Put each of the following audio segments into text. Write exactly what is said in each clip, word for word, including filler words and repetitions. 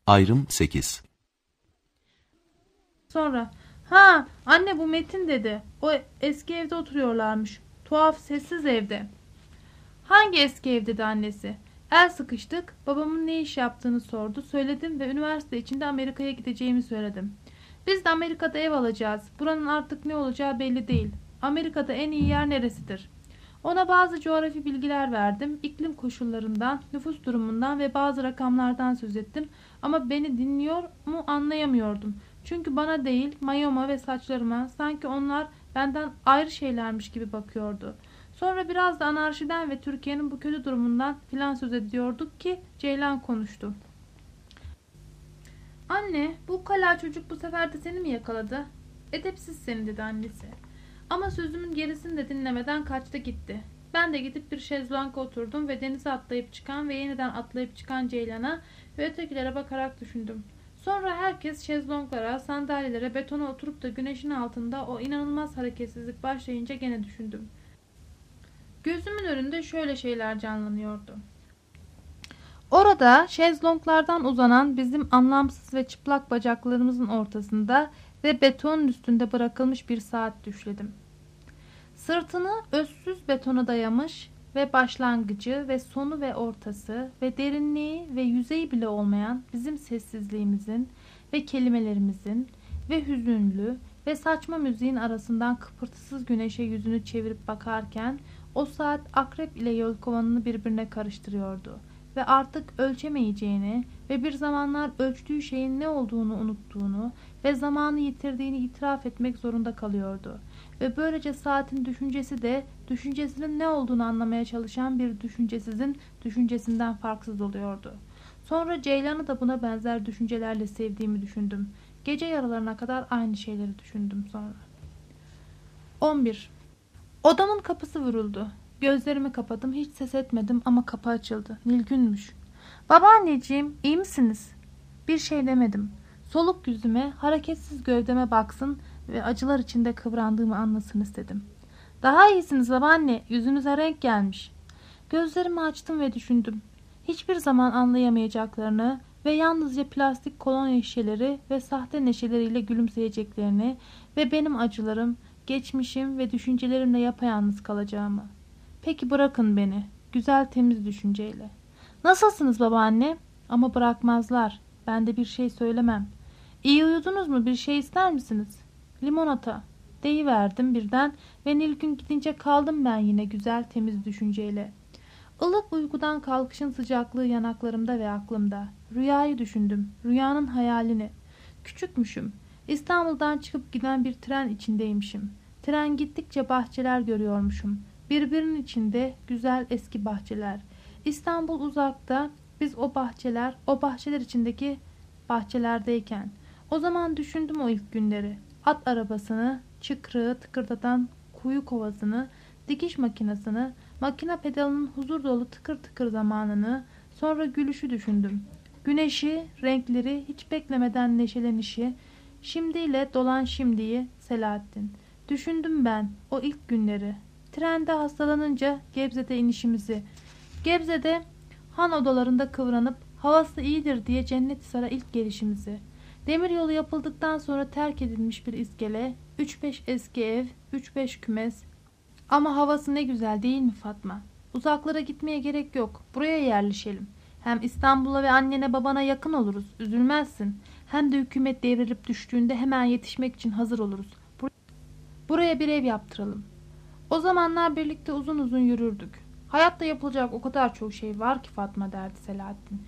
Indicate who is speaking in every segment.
Speaker 1: Ayrım sekiz.
Speaker 2: Sonra, ha anne bu Metin dedi. O eski evde oturuyorlarmış. Tuhaf, sessiz evde. Hangi eski ev dedi annesi. El sıkıştık. Babamın ne iş yaptığını sordu. Söyledim ve üniversite içinde Amerika'ya gideceğimi söyledim. Biz de Amerika'da ev alacağız. Buranın artık ne olacağı belli değil. Amerika'da en iyi yer neresidir? Ona bazı coğrafi bilgiler verdim. İklim koşullarından, nüfus durumundan ve bazı rakamlardan söz ettim. Ama beni dinliyor mu anlayamıyordum. Çünkü bana değil, mayoma ve saçlarıma sanki onlar benden ayrı şeylermiş gibi bakıyordu. Sonra biraz da anarşiden ve Türkiye'nin bu kötü durumundan filan söz ediyorduk ki Ceylan konuştu. Anne, bu kala çocuk bu sefer de seni mi yakaladı? Edepsiz seni dedi annesi. Ama sözümün gerisini de dinlemeden kaçtı gitti. Ben de gidip bir şezlonga oturdum ve denize atlayıp çıkan ve yeniden atlayıp çıkan Ceylan'a ve ötekilere bakarak düşündüm. Sonra herkes şezlonglara, sandalyelere, betona oturup da güneşin altında o inanılmaz hareketsizlik başlayınca gene düşündüm. Gözümün önünde şöyle şeyler canlanıyordu. Orada şezlonglardan uzanan bizim anlamsız ve çıplak bacaklarımızın ortasında ve betonun üstünde bırakılmış bir saat düşledim. Sırtını özsüz betona dayamış ve başlangıcı ve sonu ve ortası ve derinliği ve yüzeyi bile olmayan bizim sessizliğimizin ve kelimelerimizin ve hüzünlü ve saçma müziğin arasından kıpırtısız güneşe yüzünü çevirip bakarken o saat akrep ile yelkovanını birbirine karıştırıyordu ve artık ölçemeyeceğini ve bir zamanlar ölçtüğü şeyin ne olduğunu unuttuğunu ve zamanı yitirdiğini itiraf etmek zorunda kalıyordu. Ve böylece saatin düşüncesi de düşüncesinin ne olduğunu anlamaya çalışan bir düşüncesizin düşüncesinden farksız oluyordu. Sonra Ceylan'ı da buna benzer düşüncelerle sevdiğimi düşündüm. Gece yarılarına kadar aynı şeyleri düşündüm sonra. on bir. Odamın kapısı vuruldu. Gözlerimi kapadım, hiç ses etmedim ama kapı açıldı. Nilgün'müş. Babaanneciğim, iyi misiniz? Bir şey demedim. Soluk yüzüme, hareketsiz gövdeme baksın ve acılar içinde kıvrandığımı anlasın istedim. Daha iyisiniz babaanne, yüzünüze renk gelmiş. Gözlerimi açtım ve düşündüm. Hiçbir zaman anlayamayacaklarını ve yalnızca plastik kolonya şişeleri ve sahte neşeleriyle gülümseyeceklerini ve benim acılarım, geçmişim ve düşüncelerimle yapayalnız kalacağımı. Peki bırakın beni, güzel temiz düşünceyle. Nasılsınız babaanne? Ama bırakmazlar. Ben de bir şey söylemem. İyi uyudunuz mu? Bir şey ister misiniz? Limonata. Deyiverdim birden ve Nilgün gidince kaldım ben yine güzel temiz düşünceyle. Ilık uykudan kalkışın sıcaklığı yanaklarımda ve aklımda. Rüyayı düşündüm. Rüyanın hayalini. Küçükmüşüm. İstanbul'dan çıkıp giden bir tren içindeymişim. Tren gittikçe bahçeler görüyormuşum. Birbirinin içinde güzel eski bahçeler. İstanbul uzakta, biz o bahçeler, o bahçeler içindeki bahçelerdeyken. O zaman düşündüm o ilk günleri. At arabasını, çıkrığı tıkırdatan kuyu kovasını, dikiş makinesini, makine pedalının huzur dolu tıkır tıkır zamanını, sonra gülüşü düşündüm. Güneşi, renkleri, hiç beklemeden neşelenişi, şimdiyle dolan şimdiyi, Selahattin. Düşündüm ben o ilk günleri. Trende hastalanınca Gebze'de inişimizi. Gebze'de han odalarında kıvranıp havası iyidir diye Cennet-i ilk gelişimizi. Demiryolu yapıldıktan sonra terk edilmiş bir iskele, üç beş eski ev, üç beş kümes. Ama havası ne güzel değil mi Fatma? Uzaklara gitmeye gerek yok. Buraya yerleşelim. Hem İstanbul'a ve annene babana yakın oluruz. Üzülmezsin. Hem de hükümet devrilip düştüğünde hemen yetişmek için hazır oluruz. Buraya bir ev yaptıralım. O zamanlar birlikte uzun uzun yürürdük. Hayatta yapılacak o kadar çok şey var ki Fatma derdi Selahattin.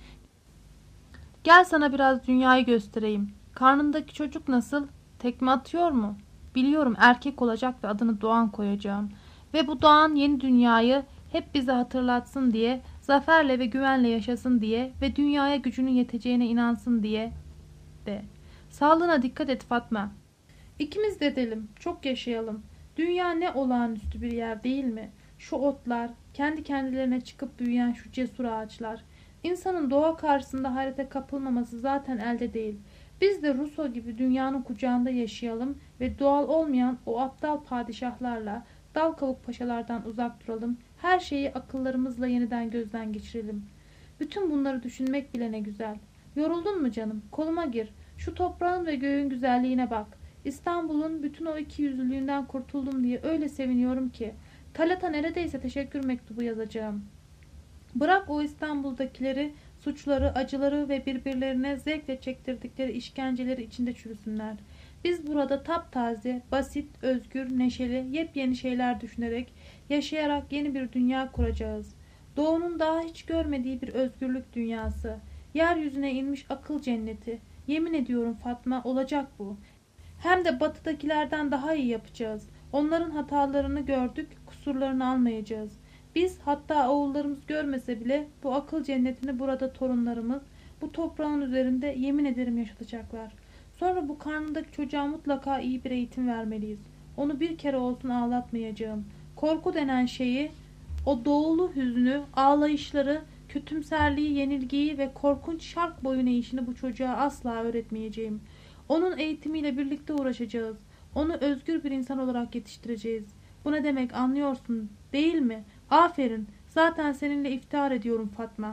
Speaker 2: Gel sana biraz dünyayı göstereyim. Karnındaki çocuk nasıl? Tekme atıyor mu? Biliyorum erkek olacak ve adını Doğan koyacağım. Ve bu Doğan yeni dünyayı hep bize hatırlatsın diye, zaferle ve güvenle yaşasın diye ve dünyaya gücünün yeteceğine inansın diye de. Sağlığına dikkat et Fatma. İkimiz de edelim, çok yaşayalım. Dünya ne olağanüstü bir yer değil mi? Şu otlar, kendi kendilerine çıkıp büyüyen şu cesur ağaçlar. İnsanın doğa karşısında hayrete kapılmaması zaten elde değil. Biz de Rousseau gibi dünyanın kucağında yaşayalım ve doğal olmayan o aptal padişahlarla, dal kavuk paşalardan uzak duralım. Her şeyi akıllarımızla yeniden gözden geçirelim. Bütün bunları düşünmek bile ne güzel. Yoruldun mu canım? Koluma gir. Şu toprağın ve göğün güzelliğine bak. İstanbul'un bütün o iki yüzlülüğünden kurtuldum diye öyle seviniyorum ki. Talat'a neredeyse teşekkür mektubu yazacağım. Bırak o İstanbul'dakileri, suçları, acıları ve birbirlerine zevkle çektirdikleri işkenceleri içinde çürüsünler. Biz burada taptaze, basit, özgür, neşeli, yepyeni şeyler düşünerek, yaşayarak yeni bir dünya kuracağız. Doğu'nun daha hiç görmediği bir özgürlük dünyası. Yeryüzüne inmiş akıl cenneti. Yemin ediyorum Fatma, olacak bu. Hem de batıdakilerden daha iyi yapacağız. Onların hatalarını gördük, kusurlarını almayacağız. Biz, hatta oğullarımız görmese bile bu akıl cennetini burada torunlarımız, bu toprağın üzerinde yemin ederim yaşatacaklar. Sonra bu karnındaki çocuğa mutlaka iyi bir eğitim vermeliyiz. Onu bir kere olsun ağlatmayacağım. Korku denen şeyi, o doğulu hüznü, ağlayışları, kötümserliği, yenilgiyi ve korkunç şark boyun eğişini bu çocuğa asla öğretmeyeceğim. Onun eğitimiyle birlikte uğraşacağız. Onu özgür bir insan olarak yetiştireceğiz. Bu ne demek, anlıyorsun değil mi? Aferin. Zaten seninle iftihar ediyorum Fatma.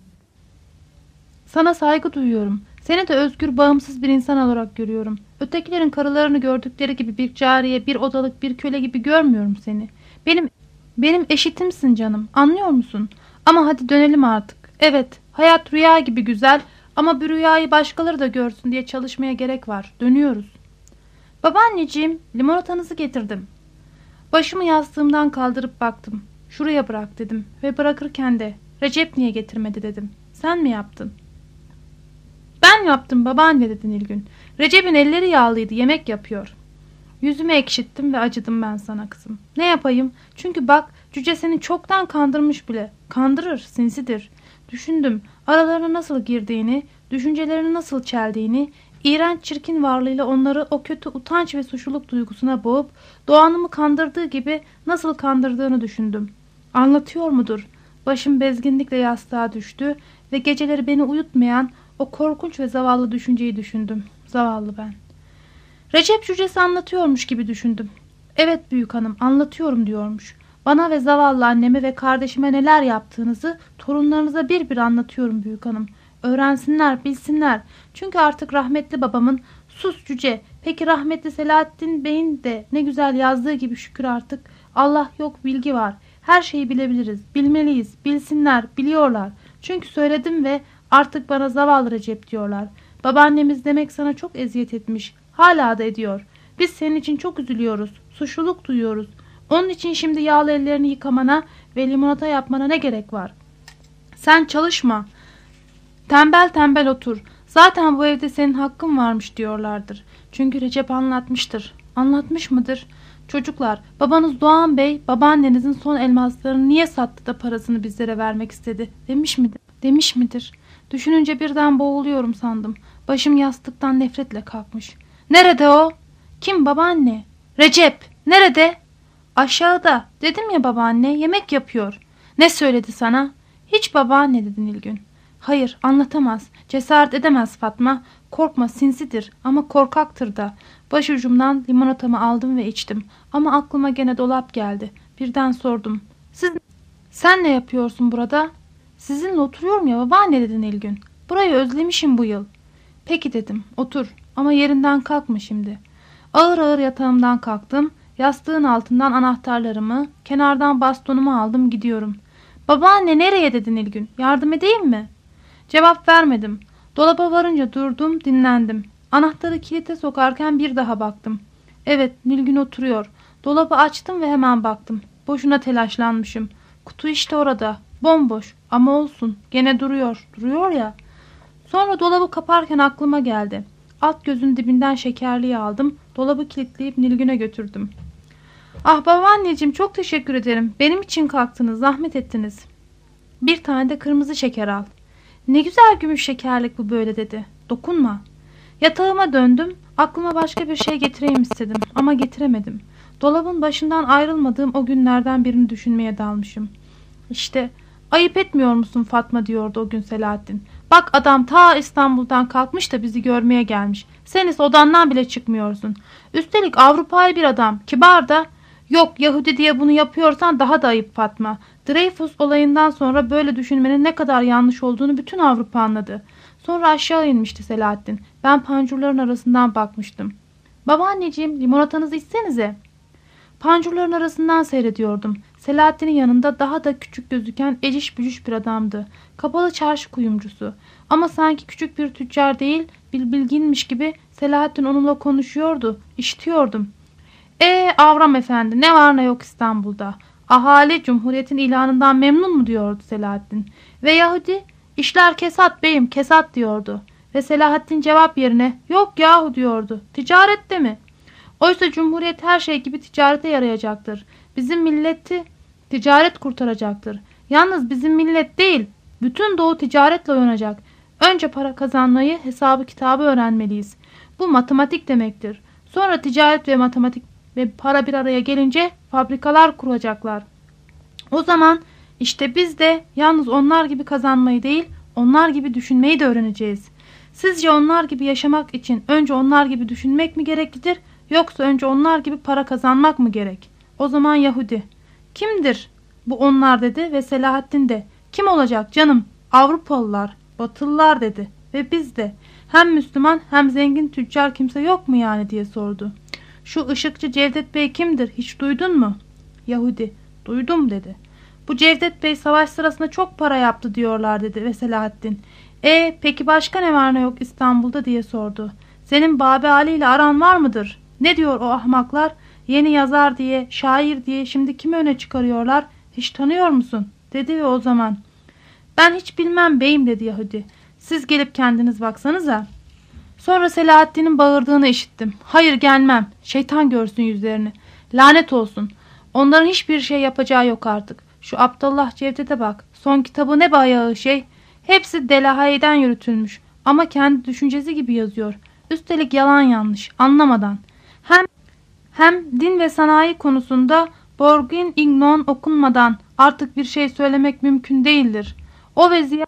Speaker 2: Sana saygı duyuyorum. Seni de özgür, bağımsız bir insan olarak görüyorum. Ötekilerin karılarını gördükleri gibi bir cariye, bir odalık, bir köle gibi görmüyorum seni. Benim benim eşitimsin canım. Anlıyor musun? Ama hadi dönelim artık. Evet, hayat rüya gibi güzel ama bir rüyayı başkaları da görsün diye çalışmaya gerek var. Dönüyoruz. Babaanneciğim, limonatanızı getirdim. Başımı yastığımdan kaldırıp baktım. Şuraya bırak dedim ve bırakırken de Recep niye getirmedi dedim. Sen mi yaptın? Ben yaptım babaanne dedi Nilgün. Recep'in elleri yağlıydı, yemek yapıyor. Yüzümü ekşittim ve acıdım ben sana kızım. Ne yapayım? Çünkü bak, cüce seni çoktan kandırmış bile. Kandırır, sinsidir. Düşündüm, aralarına nasıl girdiğini, düşüncelerini nasıl çeldiğini, iğrenç çirkin varlığıyla onları o kötü utanç ve suçluluk duygusuna boğup, Doğan'ımı kandırdığı gibi nasıl kandırdığını düşündüm. Anlatıyor mudur? Başım bezginlikle yastığa düştü ve geceleri beni uyutmayan o korkunç ve zavallı düşünceyi düşündüm. Zavallı ben. Recep cücesi anlatıyormuş gibi düşündüm. Evet büyük hanım, anlatıyorum diyormuş. Bana ve zavallı anneme ve kardeşime neler yaptığınızı torunlarınıza bir bir anlatıyorum büyük hanım. Öğrensinler, bilsinler. Çünkü artık rahmetli babamın sus cüce, peki rahmetli Selahattin Bey'in de ne güzel yazdığı gibi şükür artık Allah yok, bilgi var. Her şeyi bilebiliriz, bilmeliyiz, bilsinler, biliyorlar. Çünkü söyledim ve artık bana zavallı Recep diyorlar. Babaannemiz demek sana çok eziyet etmiş. Hala da ediyor. Biz senin için çok üzülüyoruz. Suçluluk duyuyoruz. Onun için şimdi yağlı ellerini yıkamana ve limonata yapmana ne gerek var? Sen çalışma. Tembel tembel otur. Zaten bu evde senin hakkın varmış diyorlardır. Çünkü Recep anlatmıştır. Anlatmış mıdır? Çocuklar, babanız Doğan Bey, babaannenizin son elmaslarını niye sattı da parasını bizlere vermek istedi? Demiş midir? Demiş midir? Düşününce birden boğuluyorum sandım. Başım yastıktan nefretle kalkmış. Nerede o? Kim babaanne? Recep. Nerede? Aşağıda. Dedim ya babaanne, yemek yapıyor. Ne söyledi sana? Hiç babaanne dedi Nilgün. Hayır, anlatamaz. Cesaret edemez Fatma. Korkma, sinsidir ama korkaktır da. Başucumdan limonatamı aldım ve içtim. Ama aklıma gene dolap geldi. Birden sordum. Siz, sen ne yapıyorsun burada? Sizinle oturuyorum ya babaanne dedi Nilgün. Burayı özlemişim bu yıl. Peki dedim, otur ama yerinden kalkma şimdi. Ağır ağır yatağımdan kalktım. Yastığın altından anahtarlarımı, kenardan bastonumu aldım, gidiyorum. Babaanne nereye dedi Nilgün. Yardım edeyim mi? Cevap vermedim. Dolaba varınca durdum, dinlendim. Anahtarı kilite sokarken bir daha baktım. Evet, Nilgün oturuyor. Dolabı açtım ve hemen baktım. Boşuna telaşlanmışım. Kutu işte orada. Bomboş ama olsun. Gene duruyor. Duruyor ya. Sonra dolabı kaparken aklıma geldi. Alt gözün dibinden şekerliği aldım. Dolabı kilitleyip Nilgün'e götürdüm. Ah babaanneciğim, çok teşekkür ederim. Benim için kalktınız, zahmet ettiniz. Bir tane de kırmızı şeker al. Ne güzel gümüş şekerlik bu böyle dedi. Dokunma. Yatağıma döndüm. Aklıma başka bir şey getireyim istedim ama getiremedim. Dolabın başından ayrılmadığım o günlerden birini düşünmeye dalmışım. İşte ayıp etmiyor musun Fatma diyordu o gün Selahattin. Bak adam ta İstanbul'dan kalkmış da bizi görmeye gelmiş. Sen ise odandan bile çıkmıyorsun. Üstelik Avrupalı bir adam, kibar da. Yok, Yahudi diye bunu yapıyorsan daha da ayıp Fatma. Dreyfus olayından sonra böyle düşünmenin ne kadar yanlış olduğunu bütün Avrupa anladı. Sonra aşağı inmişti Selahattin. Ben pancurların arasından bakmıştım. Babaanneciğim, limonatanızı içsenize. Pancurların arasından seyrediyordum. Selahattin'in yanında daha da küçük gözüken eciş bücüş bir adamdı. Kapalı çarşı kuyumcusu. Ama sanki küçük bir tüccar değil, bir bilginmiş gibi Selahattin onunla konuşuyordu. İşitiyordum. Eee Avram Efendi, ne var ne yok İstanbul'da. Ahali Cumhuriyet'in ilanından memnun mu diyordu Selahattin. Ve Yahudi, işler kesat beyim, kesat diyordu. Ve Selahattin cevap yerine yok yahu diyordu. Ticarette mi? Oysa Cumhuriyet her şey gibi ticarete yarayacaktır. Bizim milleti ticaret kurtaracaktır. Yalnız bizim millet değil, bütün Doğu ticaretle oynayacak. Önce para kazanmayı, hesabı kitabı öğrenmeliyiz. Bu matematik demektir. Sonra ticaret ve matematik ve para bir araya gelince fabrikalar kuracaklar. O zaman işte biz de yalnız onlar gibi kazanmayı değil, onlar gibi düşünmeyi de öğreneceğiz. Sizce onlar gibi yaşamak için önce onlar gibi düşünmek mi gereklidir, yoksa önce onlar gibi para kazanmak mı gerek? O zaman Yahudi. Kimdir bu onlar dedi ve Selahattin de. Kim olacak canım? Avrupalılar, Batılılar dedi ve biz de. Hem Müslüman hem zengin tüccar kimse yok mu yani diye sordu. Şu ışıkçı Cevdet Bey kimdir, hiç duydun mu? Yahudi. Duydum dedi. Bu Cevdet Bey savaş sırasında çok para yaptı diyorlar dedi ve Selahattin. E peki başka ne var ne yok İstanbul'da diye sordu. Senin Babi Ali ile aran var mıdır? Ne diyor o ahmaklar? Yeni yazar diye, şair diye şimdi kimi öne çıkarıyorlar? Hiç tanıyor musun? Dedi ve o zaman. Ben hiç bilmem beyim dedi Yahudi. Siz gelip kendiniz baksanıza. Sonra Selahattin'in bağırdığını işittim. Hayır gelmem. Şeytan görsün yüzlerini. Lanet olsun. Onların hiçbir şey yapacağı yok artık. Şu Abdullah Cevdet'e bak. Son kitabı ne bayağı şey. Hepsi Delahay'den yürütülmüş. Ama kendi düşüncesi gibi yazıyor. Üstelik yalan yanlış. Anlamadan. Hem hem din ve sanayi konusunda Borgin Ignon okunmadan artık bir şey söylemek mümkün değildir. O ve Ziya,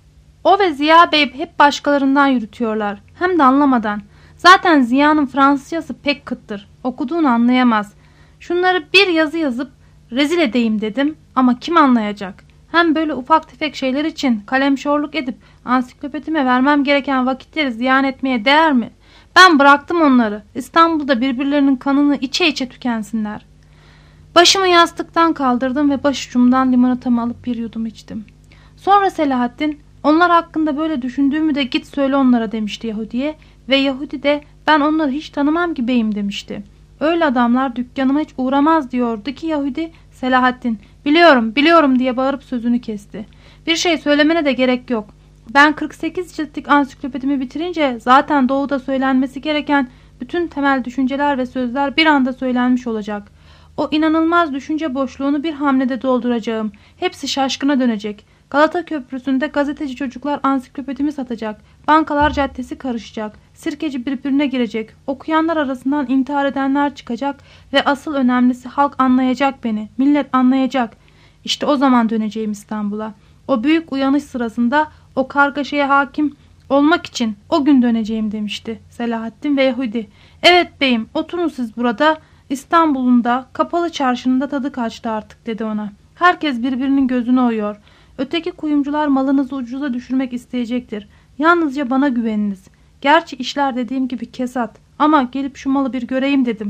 Speaker 2: o ve Ziya Bey hep başkalarından yürütüyorlar. Hem de anlamadan. Zaten Ziya'nın Fransızcası pek kıttır. Okuduğunu anlayamaz. Şunları bir yazı yazıp rezil edeyim dedim ama kim anlayacak? Hem böyle ufak tefek şeyler için kalemşorluk edip ansiklopedime vermem gereken vakitleri ziyan etmeye değer mi? Ben bıraktım onları. İstanbul'da birbirlerinin kanını içe içe tükensinler. Başımı yastıktan kaldırdım ve başucumdan limonatamı alıp bir yudum içtim. Sonra Selahattin, onlar hakkında böyle düşündüğümü de git söyle onlara demişti Yahudi'ye ve Yahudi de ben onları hiç tanımam ki beyim demişti. Öyle adamlar dükkanıma hiç uğramaz diyordu ki Yahudi. Selahattin, biliyorum biliyorum diye bağırıp sözünü kesti. Bir şey söylemene de gerek yok. Ben kırk sekiz ciltlik ansiklopedimi bitirince zaten doğuda söylenmesi gereken bütün temel düşünceler ve sözler bir anda söylenmiş olacak. O inanılmaz düşünce boşluğunu bir hamlede dolduracağım. Hepsi şaşkına dönecek. Galata Köprüsü'nde gazeteci çocuklar ansiklopedimi satacak. Bankalar caddesi karışacak. Sirkeci birbirine girecek. Okuyanlar arasından intihar edenler çıkacak ve asıl önemlisi halk anlayacak beni. Millet anlayacak. İşte o zaman döneceğim İstanbul'a. O büyük uyanış sırasında o kargaşaya hakim olmak için o gün döneceğim demişti Selahattin ve Yahudi. Evet beyim, oturun siz burada. İstanbul'un da kapalı çarşının da tadı kaçtı artık dedi ona. Herkes birbirinin gözünü oyuyor. Öteki kuyumcular malınızı ucuza düşürmek isteyecektir. Yalnızca bana güveniniz. Gerçi işler dediğim gibi kesat. Ama gelip şu malı bir göreyim dedim.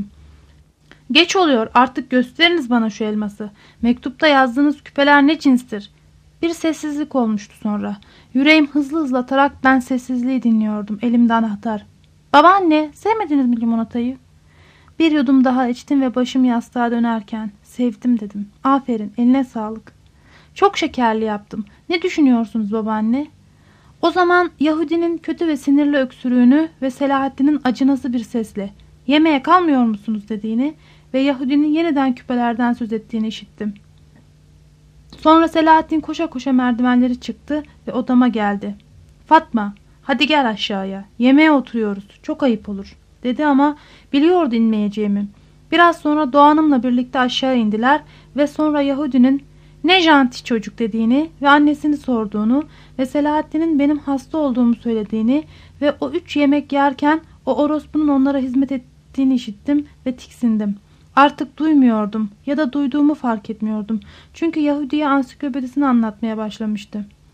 Speaker 2: Geç oluyor, artık gösteriniz bana şu elması. Mektupta yazdığınız küpeler ne cinstir? Bir sessizlik olmuştu sonra. Yüreğim hızlı hızlı atarak ben sessizliği dinliyordum. Elimde anahtar. Babaanne, sevmediniz mi limonatayı? Bir yudum daha içtim ve başım yastığa dönerken sevdim dedim. Aferin, eline sağlık. Çok şekerli yaptım. Ne düşünüyorsunuz babaanne? O zaman Yahudinin kötü ve sinirli öksürüğünü ve Selahattin'in acınası bir sesle yemeğe kalmıyor musunuz dediğini ve Yahudinin yeniden küpelerden söz ettiğini işittim. Sonra Selahattin koşa koşa merdivenleri çıktı ve odama geldi. Fatma, hadi gel aşağıya. Yemeğe oturuyoruz. Çok ayıp olur dedi ama biliyordu inmeyeceğimi. Biraz sonra Doğan'ımla birlikte aşağı indiler ve sonra Yahudinin ne janti çocuk dediğini ve annesini sorduğunu ve Selahattin'in benim hasta olduğumu söylediğini ve o üç yemek yerken o orospunun onlara hizmet ettiğini işittim ve tiksindim. Artık duymuyordum ya da duyduğumu fark etmiyordum. Çünkü Yahudi'ye ansiklopedisini anlatmaya başlamıştı.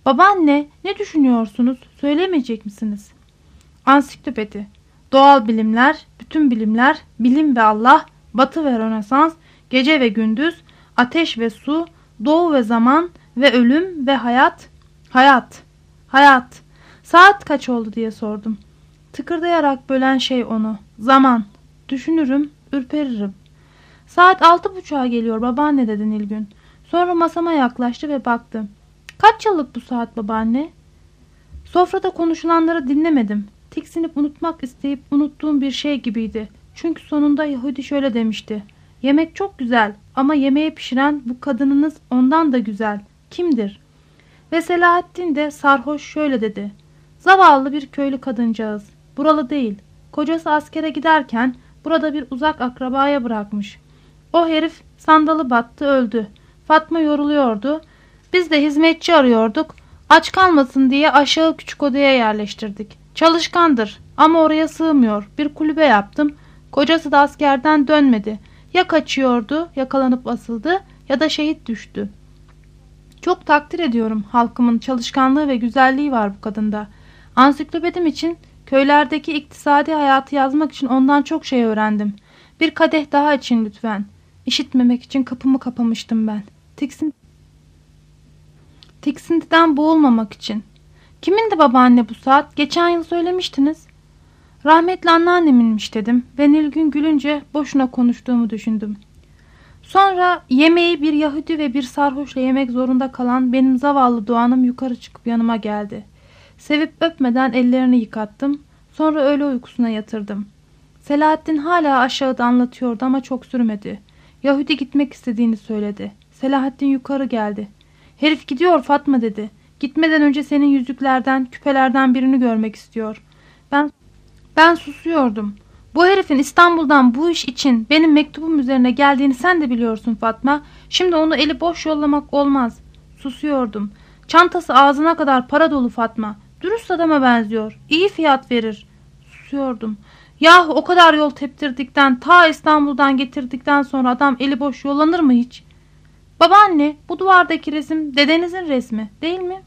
Speaker 2: Babaanne, ne düşünüyorsunuz? Söylemeyecek misiniz? Ansiklopedi. Doğal bilimler, bütün bilimler, bilim ve Allah, batı ve Rönesans, gece ve gündüz, ateş ve su, doğu ve zaman ve ölüm ve hayat. Hayat. Hayat. Saat kaç oldu diye sordum. Tıkırdayarak bölen şey onu. Zaman. Düşünürüm, ürperirim. Saat altı buçuğa geliyor babaanne dedi Nilgün. Sonra masama yaklaştı ve baktı. Kaç yıllık bu saat babaanne? Sofrada konuşulanları dinlemedim. Tiksinip unutmak isteyip unuttuğum bir şey gibiydi. Çünkü sonunda Yahudi şöyle demişti. Yemek çok güzel ama yemeği pişiren bu kadınınız ondan da güzel. Kimdir? Ve Selahattin de sarhoş şöyle dedi. Zavallı bir köylü kadıncağız. Buralı değil. Kocası askere giderken burada bir uzak akrabaya bırakmış. O herif sandalı battı öldü. Fatma yoruluyordu. Biz de hizmetçi arıyorduk. Aç kalmasın diye aşağı küçük odaya yerleştirdik. Çalışkandır ama oraya sığmıyor. Bir kulübe yaptım. Kocası da askerden dönmedi. Ya kaçıyordu, yakalanıp asıldı ya da şehit düştü. Çok takdir ediyorum. Halkımın çalışkanlığı ve güzelliği var bu kadında. Ansiklopedim için, köylerdeki iktisadi hayatı yazmak için ondan çok şey öğrendim. Bir kadeh daha için lütfen. İşitmemek için kapımı kapamıştım ben. Tiksin... Tiksintiden boğulmamak için. Kimindi babaanne bu saat? Geçen yıl söylemiştiniz. Rahmetli anneanneminmiş dedim ve Nilgün gülünce boşuna konuştuğumu düşündüm. Sonra yemeği bir Yahudi ve bir sarhoşla yemek zorunda kalan benim zavallı Doğan'ım yukarı çıkıp yanıma geldi. Sevip öpmeden ellerini yıkattım. Sonra öğle uykusuna yatırdım. Selahattin hala aşağıda anlatıyordu ama çok sürmedi. Yahudi gitmek istediğini söyledi. Selahattin yukarı geldi. Herif gidiyor Fatma dedi. Gitmeden önce senin yüzüklerden, küpelerden birini görmek istiyor. Ben ben susuyordum. Bu herifin İstanbul'dan bu iş için benim mektubum üzerine geldiğini sen de biliyorsun Fatma. Şimdi onu eli boş yollamak olmaz. Susuyordum. Çantası ağzına kadar para dolu Fatma. Dürüst adama benziyor. İyi fiyat verir. Susuyordum. Yahu o kadar yol teptirdikten, ta İstanbul'dan getirdikten sonra adam eli boş yollanır mı hiç? Babaanne, bu duvardaki resim dedenizin resmi, değil mi?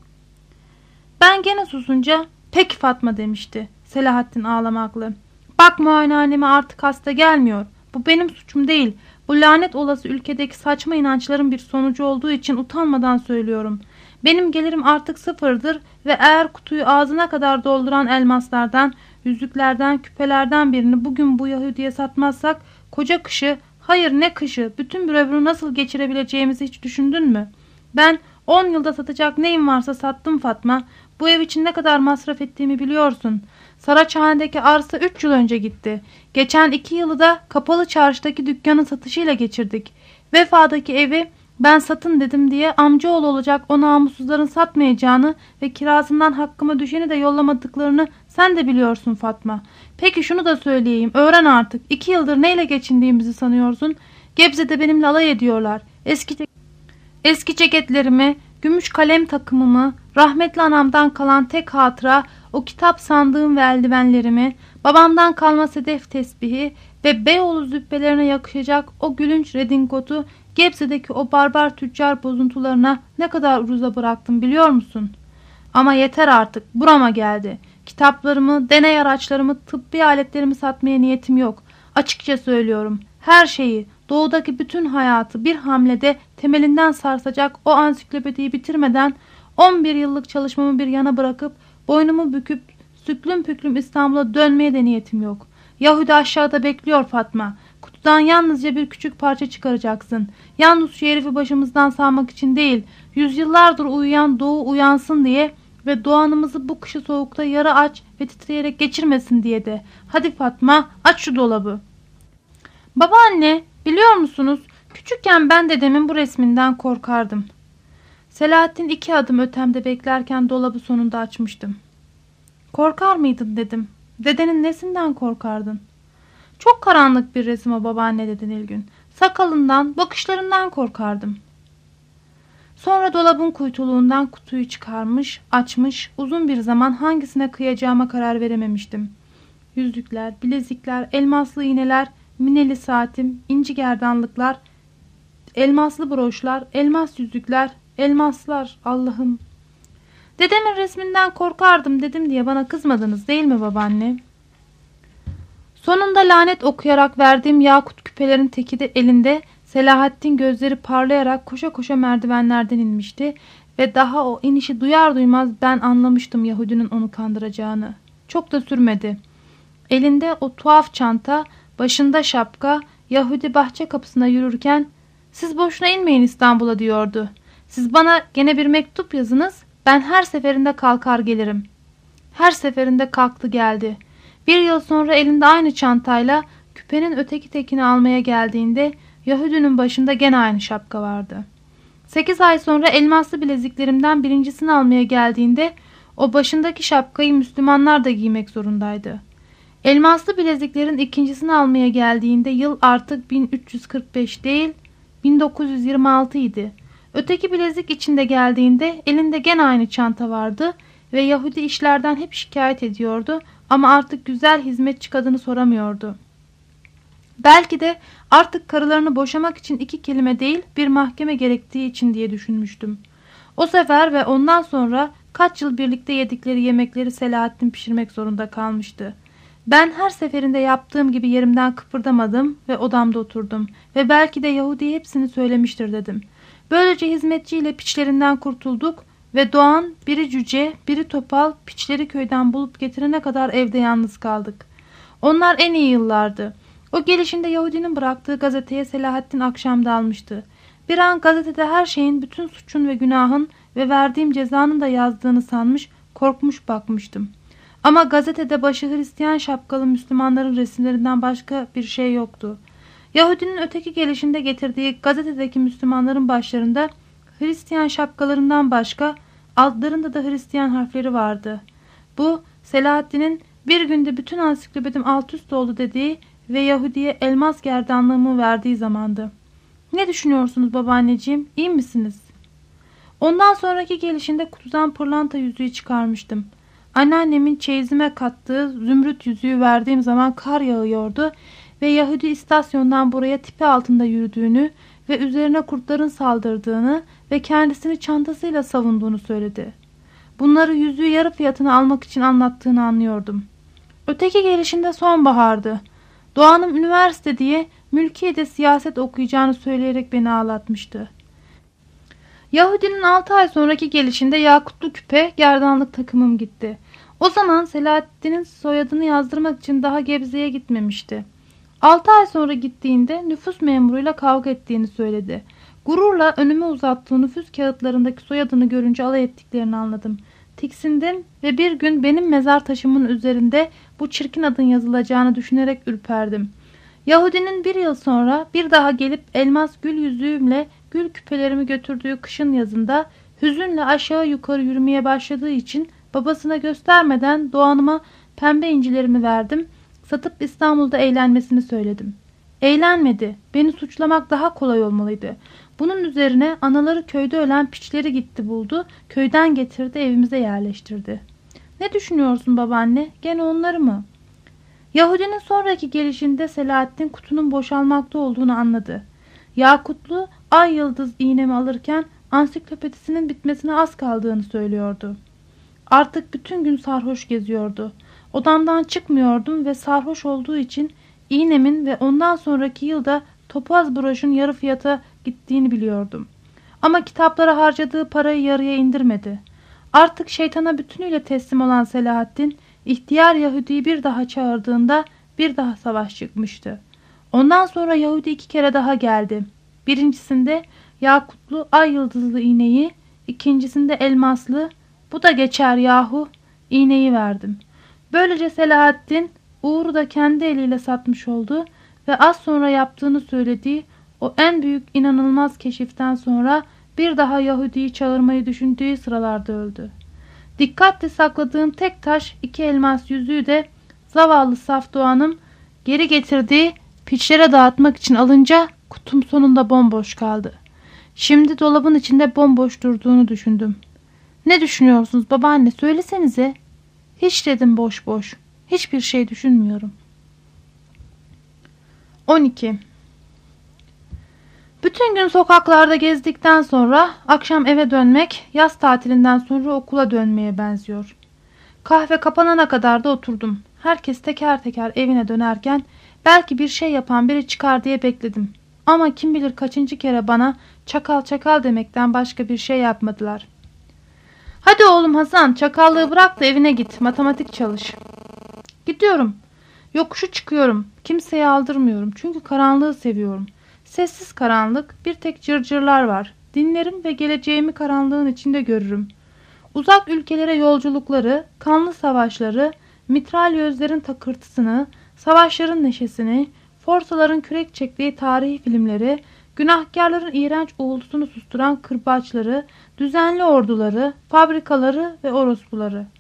Speaker 2: Ben gene susunca, peki Fatma demişti Selahattin ağlamaklı. Bak muayenehaneme artık hasta gelmiyor. Bu benim suçum değil. Bu lanet olası ülkedeki saçma inançların bir sonucu olduğu için utanmadan söylüyorum. Benim gelirim artık sıfırdır ve eğer kutuyu ağzına kadar dolduran elmaslardan, yüzüklerden, küpelerden birini bugün bu Yahudi'ye satmazsak koca kışı, hayır ne kışı, bütün bir ömrü nasıl geçirebileceğimizi hiç düşündün mü? Ben on yılda satacak neyim varsa sattım Fatma. Bu ev için ne kadar masraf ettiğimi biliyorsun. Saraçhane'deki arsa üç yıl önce gitti. Geçen iki yılı da kapalı çarşıdaki dükkanın satışıyla geçirdik. Vefa'daki evi ben satın dedim diye amcaoğlu olacak o namussuzların satmayacağını ve kirasından hakkıma düşeni de yollamadıklarını sen de biliyorsun Fatma. Peki şunu da söyleyeyim, öğren artık. İki yıldır neyle geçindiğimizi sanıyorsun? Gebze'de benimle alay ediyorlar. Eski, eski ceketlerimi, gümüş kalem takımımı, rahmetli anamdan kalan tek hatıra, o kitap sandığım ve eldivenlerimi, babamdan kalma sedef tesbihi ve Beyoğlu züppelerine yakışacak o gülünç redingotu Gebze'deki o barbar tüccar bozuntularına ne kadar ucuza bıraktım biliyor musun? Ama yeter artık, burama geldi. Kitaplarımı, deney araçlarımı, tıbbi aletlerimi satmaya niyetim yok. Açıkça söylüyorum. Her şeyi, doğudaki bütün hayatı bir hamlede temelinden sarsacak o ansiklopediyi bitirmeden on bir yıllık çalışmamı bir yana bırakıp boynumu büküp süklüm püklüm İstanbul'a dönmeye de niyetim yok. Yahudi aşağıda bekliyor Fatma. Kutudan yalnızca bir küçük parça çıkaracaksın. Yalnız şu herifi başımızdan sağmak için değil, yüzyıllardır uyuyan doğu uyansın diye ve doğanımızı bu kışı soğukta yarı aç ve titreyerek geçirmesin diye de. Hadi Fatma, aç şu dolabı. Babaanne, biliyor musunuz? Küçükken ben dedemin bu resminden korkardım. Selahattin iki adım ötemde beklerken dolabı sonunda açmıştım. Korkar mıydın dedim. Dedenin nesinden korkardın? Çok karanlık bir resim o babaanne dedi Nilgün. Sakalından, bakışlarından korkardım. Sonra dolabın kuytuluğundan kutuyu çıkarmış, açmış, uzun bir zaman hangisine kıyacağıma karar verememiştim. Yüzükler, bilezikler, elmaslı iğneler, mineli saatim, inci gerdanlıklar, elmaslı broşlar, elmas yüzükler, elmaslar, Allah'ım. Dedemin resminden korkardım dedim diye bana kızmadınız değil mi babaanne? Sonunda lanet okuyarak verdiğim yakut küpelerin teki de elinde. Selahattin gözleri parlayarak koşa koşa merdivenlerden inmişti ve daha o inişi duyar duymaz ben anlamıştım Yahudinin onu kandıracağını. Çok da sürmedi. Elinde o tuhaf çanta, başında şapka, Yahudi bahçe kapısına yürürken "Siz boşuna inmeyin İstanbul'a" diyordu. "Siz bana gene bir mektup yazınız, ben her seferinde kalkar gelirim." Her seferinde kalktı geldi. Bir yıl sonra elinde aynı çantayla küpenin öteki tekini almaya geldiğinde Yahudinin başında gene aynı şapka vardı. Sekiz ay sonra elmaslı bileziklerimden birincisini almaya geldiğinde o başındaki şapkayı Müslümanlar da giymek zorundaydı. Elmaslı bileziklerin ikincisini almaya geldiğinde yıl artık bin üç yüz kırk beş değil bin dokuz yüz yirmi altı idi. Öteki bilezik içinde geldiğinde elinde gene aynı çanta vardı ve Yahudi işlerden hep şikayet ediyordu ama artık güzel hizmetçi kadını soramıyordu. Belki de artık karılarını boşamak için iki kelime değil bir mahkeme gerektiği için diye düşünmüştüm. O sefer ve ondan sonra kaç yıl birlikte yedikleri yemekleri Selahattin pişirmek zorunda kalmıştı. Ben her seferinde yaptığım gibi yerimden kıpırdamadım ve odamda oturdum ve belki de Yahudi hepsini söylemiştir dedim. Böylece hizmetçiyle piçlerinden kurtulduk ve Doğan biri cüce, biri topal piçleri köyden bulup getirene kadar evde yalnız kaldık. Onlar en iyi yıllardı. O gelişinde Yahudinin bıraktığı gazeteye Selahattin akşamda almıştı. Bir an gazetede her şeyin, bütün suçun ve günahın ve verdiğim cezanın da yazdığını sanmış, korkmuş bakmıştım. Ama gazetede başı Hristiyan şapkalı Müslümanların resimlerinden başka bir şey yoktu. Yahudinin öteki gelişinde getirdiği gazetedeki Müslümanların başlarında Hristiyan şapkalarından başka altlarında da Hristiyan harfleri vardı. Bu Selahattin'in bir günde bütün ansiklopedim alt üst oldu dediği ve Yahudi'ye elmas gerdanlığımı verdiği zamandı. Ne düşünüyorsunuz babaanneciğim? İyi misiniz? Ondan sonraki gelişinde kutudan pırlanta yüzüğü çıkarmıştım. Anneannemin çeyizime kattığı zümrüt yüzüğü verdiğim zaman kar yağıyordu ve Yahudi istasyondan buraya tipi altında yürüdüğünü ve üzerine kurtların saldırdığını ve kendisini çantasıyla savunduğunu söyledi. Bunları yüzüğü yarı fiyatına almak için anlattığını anlıyordum. Öteki gelişinde sonbahardı. Doğan'ım üniversite diye Mülkiye'de siyaset okuyacağını söyleyerek beni ağlatmıştı. Yahudinin altı ay sonraki gelişinde yakutlu küpe, gerdanlık takımım gitti. O zaman Selahattin'in soyadını yazdırmak için daha Gebze'ye gitmemişti. Altı ay sonra gittiğinde nüfus memuruyla kavga ettiğini söyledi. Gururla önüme uzattığı nüfus kağıtlarındaki soyadını görünce alay ettiklerini anladım. Tiksindim ve bir gün benim mezar taşımın üzerinde bu çirkin adın yazılacağını düşünerek ürperdim. Yahudinin bir yıl sonra bir daha gelip elmas gül yüzüğümle gül küpelerimi götürdüğü kışın yazında hüzünle aşağı yukarı yürümeye başladığı için babasına göstermeden Doğan'ıma pembe incilerimi verdim. Satıp İstanbul'da eğlenmesini söyledim. Eğlenmedi. Beni suçlamak daha kolay olmalıydı. Bunun üzerine anaları köyde ölen piçleri gitti buldu. Köyden getirdi, evimize yerleştirdi. Ne düşünüyorsun babaanne? Gene onları mı? Yahudinin sonraki gelişinde Selahattin kutunun boşalmakta olduğunu anladı. Yakutlu ay yıldız iğnemi alırken ansiklopedisinin bitmesine az kaldığını söylüyordu. Artık bütün gün sarhoş geziyordu. Odamdan çıkmıyordum ve sarhoş olduğu için iğnemin ve ondan sonraki yılda topaz broşun yarı fiyata gittiğini biliyordum. Ama kitaplara harcadığı parayı yarıya indirmedi. Artık şeytana bütünüyle teslim olan Selahattin, ihtiyar Yahudi'yi bir daha çağırdığında bir daha savaş çıkmıştı. Ondan sonra Yahudi iki kere daha geldi. Birincisinde yakutlu ay yıldızlı iğneyi, ikincisinde elmaslı, bu da geçer yahu, iğneyi verdim. Böylece Selahattin Uğur'u da kendi eliyle satmış oldu ve az sonra yaptığını söylediği o en büyük inanılmaz keşiften sonra bir daha Yahudi'yi çağırmayı düşündüğü sıralarda öldü. Dikkatle sakladığım tek taş iki elmas yüzüğü de zavallı saf Doğan'ım geri getirdiği piçlere dağıtmak için alınca kutum sonunda bomboş kaldı. Şimdi dolabın içinde bomboş durduğunu düşündüm. Ne düşünüyorsunuz babaanne, söylesenize. Hiç dedim, boş boş. Hiçbir şey düşünmüyorum. on iki. Bütün gün sokaklarda gezdikten sonra akşam eve dönmek yaz tatilinden sonra okula dönmeye benziyor. Kahve kapanana kadar da oturdum. Herkes teker teker evine dönerken belki bir şey yapan biri çıkar diye bekledim. Ama kim bilir kaçıncı kere bana çakal çakal demekten başka bir şey yapmadılar. Hadi oğlum Hasan, çakallığı bırak da evine git, matematik çalış. Gidiyorum. Yokuşu çıkıyorum. Kimseye aldırmıyorum çünkü karanlığı seviyorum. Sessiz karanlık, bir tek cırcırlar var. Dinlerim ve geleceğimi karanlığın içinde görürüm. Uzak ülkelere yolculukları, kanlı savaşları, mitralyözlerin takırtısını, savaşların neşesini, forsaların kürek çektiği tarihi filmleri, günahkarların iğrenç uğultusunu susturan kırbaçları, düzenli orduları, fabrikaları ve orospuları.